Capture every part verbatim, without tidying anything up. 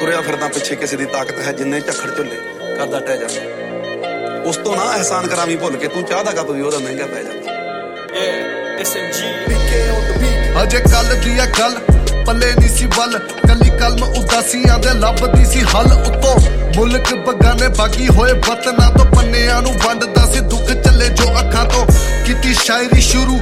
ਤੁਰਿਆ ਫਿਰਦਾ ਪਿੱਛੇ ਕਿਸੇ ਦੀ ਤਾਕਤ ਹੈ ਜਿੰਨੇ ਝੱਖੜ ਝੁੱਲੇ ਕਰਦਾ ਟਹਿ ਜਾਂਦਾ। ਉਸ ਤੋਂ ਨਾ ਅਹਿਸਾਨ ਕਰਾਵੀਂ ਭੁੱਲ ਕੇ ਤੂੰ ਚਾਹ ਦਾ ਕੱਪ ਵੀ ਉਹਦਾ ਮਹਿੰਗਾ ਪੈ ਜਾਂਦਾ। ਅਜੇ ਕੱਲ ਦੀ ਆ ਗੱਲ ਪੱਲੇ ਨਹੀਂ ਸੀ ਵੱਲ, ਕੱਲੀ ਕਲਮ ਉਦਾਸੀਆਂ ਦੇ ਲੱਭਦੀ ਸੀ ਹੱਲ। ਉੱਤੋਂ ਮੁਲਕ ਬਗਾਨੇ ਬਾਗੀ ਹੋਏ ਵਤਨਾਂ ਤੋਂ ਪੰਨਿਆਂ ਨੂੰ ਵੰਡਦਾ ਸੀ ਦੁੱਖ ਚੱਲੇ ਜੋ ਅੱਖਾਂ ਤੋਂ। ਕੀਤੀ ਸ਼ਾਇਰੀ ਸ਼ੁਰੂ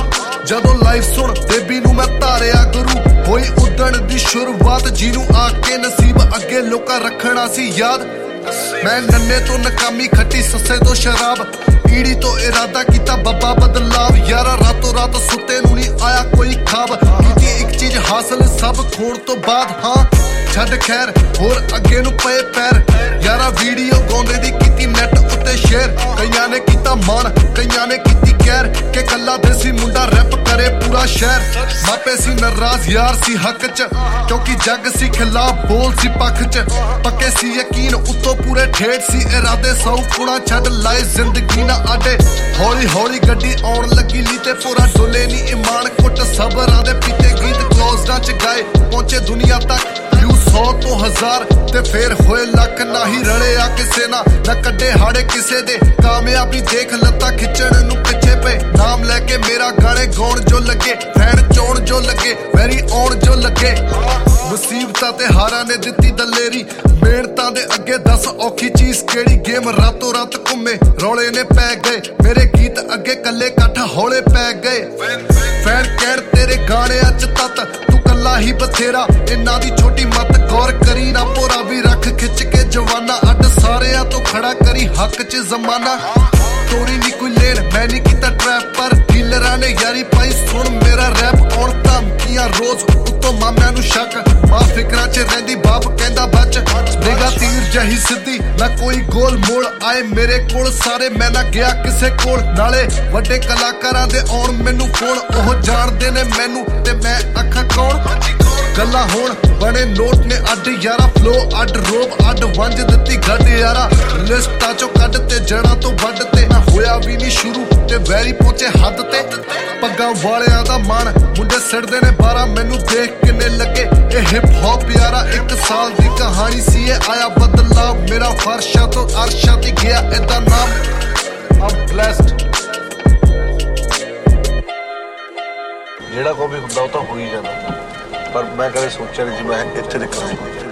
ਜਦੋਂ ਲਾਈਵ ਸੁਣ ਬੇਬੀ ਨੂੰ ਮੈਂ ਧਾਰਿਆ ਗੁਰੂ। ਹੋਈ ਉਦਣ ਦੀ ਸ਼ੁਰੂਆਤ ਜਿਹਨੂੰ ਆ ਕੇ ਨਸੀਬ ਅੱਗੇ ਲੋਕਾਂ ਰੱਖਣਾ ਸੀ ਯਾਦ। ਮੈਂ ਨੰਨੇ ਤੋਂ ਨਕਾਮੀ ਖੱਟੀ ਸੱਸੇ ਤੋਂ ਸ਼ਰਾਬ, ਈੜੀ ਤੋਂ ਇਰਾਦਾ ਕੀਤਾ ਬੱਬਾ ਬਦਲਾਵ। ਯਾਰਾ ਰਾਤੋਂ ਰਾਤ ਸੁੱਤੇ ਨੂੰ ਨਹੀਂ ਆਇਆ ਕੋਈ ਖਾਬ, ਕੀਤੀ ਇੱਕ ਚੀਜ਼ ਹਾਸਲ ਸਭ ਖੋਣ ਤੋਂ ਬਾਅਦ। ਹਾਂ ਛੱਡ ਖੈਰ ਹੋਰ ਅੱਗੇ ਨੂੰ ਪਏ ਪੈਰ, ਯਾਰਾ ਵੀਡੀਓ ਗਾਉਂਦੇ ਦੀ ਕੀਤੀ ਨੈਟ ਉੱਤੇ ਸ਼ੇਅਰ। ਕਈਆਂ ਨੇ ਕੀਤਾ ਮਾਣ ਕਈਆਂ ਨੇ ਕੀਤੀ ਕਹਿਰ ਕਿ ਕੱਲਾ ਦੇਸੀ ਮੁੰਡਾ ਰੈਪ ਕਰੇ ਪੂਰਾ ਸ਼ਹਿਰ। ਮਾਪੇ ਸੀ ਨਾਰਾਜ਼ ਯਾਰ ਸੀ ਹੱਕ ਚ, ਕਿਉਂਕਿ ਜੱਗ ਸੀ ਖਿਲਾਫ ਬੋਲ ਸੀ ਪੱਖ ਚ। ਪੱਕੇ ਸੀ ਯਕੀਨ ਉੱਤੋਂ ਪੂਰੇ ਠੇਠ ਸੀ ਇਰਾਦੇ, ਸੌ ਕੁਣਾ ਛੱਡ ਲਾਏ ਜ਼ਿੰਦਗੀ ਨਾ ਆਡੇ। ਹੌਲੀ ਹੌਲੀ ਗੱਡੀ ਆਉਣ ਲੱਗੀ ਲੀ ਤੇ ਪੂਰਾ ਡੋਲੇ ਨੀ ਇਮਾਨ ਕੁੱਟ ਸਬਰਾਂ ਦੇ ਪੀਤੇ ਗੀਤ ਕਲੋਜ਼ਡਾਂ ਚ ਗਾਏ। ਪਹੁੰਚੇ ਦੁਨੀਆ ਤੱਕ ਸੌ ਤੋਂ ਹਜ਼ਾਰ ਤੇ ਫੇਰ ਹੋਏ ਲੱਖ, ਨਾ ਹੀ ਰਲੇ ਆ ਕਿਸੇ ਨਾ ਨਾ ਕੱਢੇ ਹਾੜੇ ਕਿਸੇ ਦੇ। ਕਾਮਯਾਬੀ ਦੇਖ ਲੱਤਾਂ ਖਿੱਚਣ ਨੂੰ ਪਿੱਛੇ ਪਏ, ਨਾਮ ਲੈ ਕੇ ਮੇਰਾ ਗਾਣੇ ਗਾਉਣ ਜੋ ਲੱਗੇ। ਫੈਨ ਚੋਣ ਜੋ ਲੱਗੇ ਵੈਰੀ ਆਉਣ ਜੋ ਲੱਗੇ। ਮੁਸੀਬਤਾਂ ਤੇ ਹਾਰਾਂ ਨੇ ਦਿੱਤੀ ਦਲੇਰੀ, ਮਿਹਨਤਾਂ ਦੇ ਅੱਗੇ ਦੱਸ ਔਖੀ ਚੀਜ਼ ਕਿਹੜੀ। ਗੇਮ ਰਾਤੋਂ ਰਾਤ ਘੁੰਮੇ ਰੌਲੇ ਨੇ ਪੈ ਗਏ, ਮੇਰੇ ਗੀਤ ਅੱਗੇ ਕੱਲੇ ਕੱਠ ਹੌਲੇ ਪੈ ਗਏ। ਫੈਨ ਕਹਿਣ ਤੇਰੇ ਗਾਣਿਆਂ ਚ ਤੱਤ ਤੂੰ ਕੱਲਾ ਹੀ ਬਥੇਰਾ, ਇਹਨਾਂ ਦੀ ਛੋਟੀ ਮੱਤ ਗੌਰ ਕਰੀ ਨਾ। ਭੋਰਾ ਵੀ ਰੱਖ ਖਿੱਚ ਕੇ ਜਵਾਨਾ, ਅੱਡ ਸਾਰਿਆਂ ਤੋਂ ਖੜਾ ਕਰੀ ਹੱਕ ਚ ਜ਼ਮਾਨਾ। ਤੋਰੀ ਨੀ ਕੋਈ ਲੈਣ ਮੈਂ ਨੀ ਕੀਤਾ ਟਰੈਪ, ਪਰ ਡੀਲਰਾਂ ਨੇ ਯਾਰੀ ਪਾਈ ਸੁਣ ਮੇਰਾ ਰੈਪ। ਆਉਣ ਧਮਕੀਆਂ ਰੋਜ਼ ਉੱਤੋਂ ਮਾਮਿਆਂ ਨੂੰ ਸ਼ੱਕ, ਮਾਂ ਫਿਕਰਾਂ ਚ ਰਹਿੰਦੀ ਬਾਪ ਕਹਿੰਦਾ ਬਚ। ਨਿਗਾਹ ਤੀਰ ਜਹੀ ਸਿੱਧੀ ਨਾ ਕੋਈ ਗੋਲ ਮੋੜ, ਆਏ ਮੇਰੇ ਕੋਲ ਸਾਰੇ ਮੈਂ ਨਾ ਗਿਆ ਕਿਸੇ ਕੋਲ। ਨਾਲੇ ਵੱਡੇ ਕਲਾਕਾਰਾਂ ਦੇ ਆਉਣ ਮੈਨੂੰ ਫੋਨ, ਉਹ ਜਾਣਦੇ ਨੇ ਮੈਨੂੰ ਤੇ ਮੈਂ ਅੱਖਾਂ ਕੌਣ। ਗੱਲਾਂ ਹੁਣ ਬਣੇ ਨੋਟ ਨੇ ਅੱਡ ਯਾਰਾ, ਫਲੋ ਅੱਡ ਰੋਬ ਅੱਡ ਵੰਜ ਦਿੱਤੀ ਗੱਡ ਯਾਰਾ। ਲਿਸਟਾਂ ਚੋਂ ਕੱਢ ਤੇ ਜੜਾਂ ਤੋਂ ਵੱਢ ਤੇ, ਨਾ ਹੋਇਆ ਵੀ ਨਹੀਂ ਸ਼ੁਰੂ ਤੇ ਵੈਰੀ ਪਹੁੰਚੇ ਹੱਦ ਤੇ। ਪੱਗਾਂ ਵਾਲਿਆਂ ਦਾ ਮਾਣ ਮੁੰਡੇ ਸਿੜਦੇ ਨੇ ਬਾਰਾਂ, ਮੈਨੂੰ ਦੇਖ ਕਿੰਨੇ ਲੱਗੇ ਇਹ ਹਿਪ ਹੌਪ ਯਾਰਾ। ਇੱਕ ਸਾਲ ਦੀ ਕਹਾਣੀ ਸੀ ਇਹ ਆਇਆ ਬਦਲਾਵ, ਮੇਰਾ ਫਰਸ਼ਾਂ ਤੋਂ ਅਰਸ਼ਾਂ ਤੇ ਗਿਆ ਏਦਾਂ ਨਾਮ। I'm blessed। ਜਿਹੜਾ ਕੋਈ ਵੀ ਹੁੰਦਾ ਉਹ ਤਾਂ ਹੋ ਹੀ ਜਾਂਦਾ, ਪਰ ਮੈਂ ਕਦੇ ਸੋਚਿਆ ਨਹੀਂ ਸੀ ਮੈਂ ਇੱਥੇ ਤੱਕ ਆਇਆ।